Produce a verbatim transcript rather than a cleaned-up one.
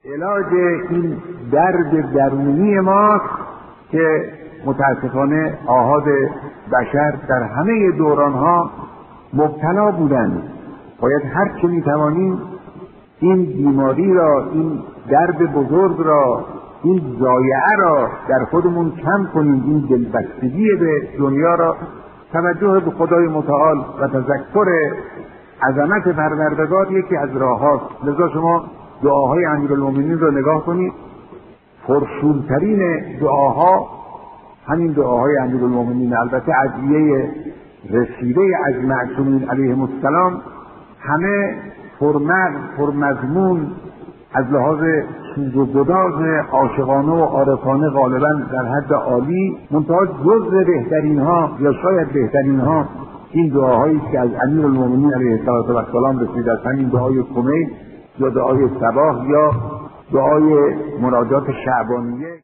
علاج این درد درونی ماست که متاسفانه آحاد بشر در همه دورانها مبتلا بودند. باید هر چه میتوانیم این بیماری را، این درد بزرگ را، این ضایعه را در خودمون کم کنیم، این دلبستگی به دنیا را. توجه به خدای متعال و تذکر عظمت پروردگار یکی از راه‌هاست. لذا شما دعاهای امیرالمومنین را نگاه کنید، پرشورترین دعاها همین دعاهای امیرالمومنین. البته ادعیه رسیده از معصومین علیهم السلام همه پرمغز پرمضمون، از لحاظ سوز و گداز عاشقانه و عارفانه غالبا در حد عالی، منتها جزء بهترین ها یا شاید بهترین ها این دعاهایی که از امیرالمومنین علیه السلام رسید، از همین دعای کمیل یا دعای صباح یا دعای مناجات شعبانیه.